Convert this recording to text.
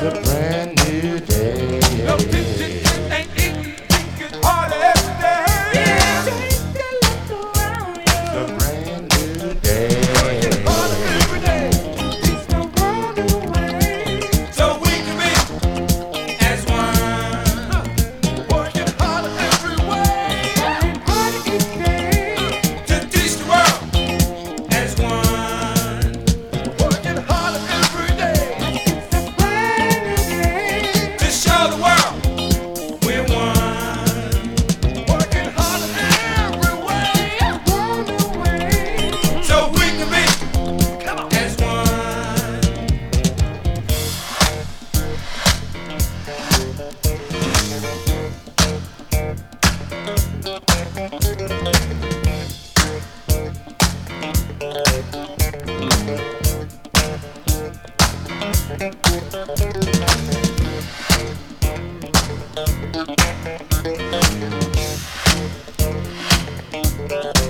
a brand new day. No kitchen ain't eating, drinking hard every day. Take a look around you. It's a brand new day. Working harder every day. Keeps the world away. So we can be as one. Working harder every way. Working hard each day. To teach the world as one. Working harder every day. It's a brand new day. To show the world we're one. Working harder every way. World away. So we can be as one. Thank you.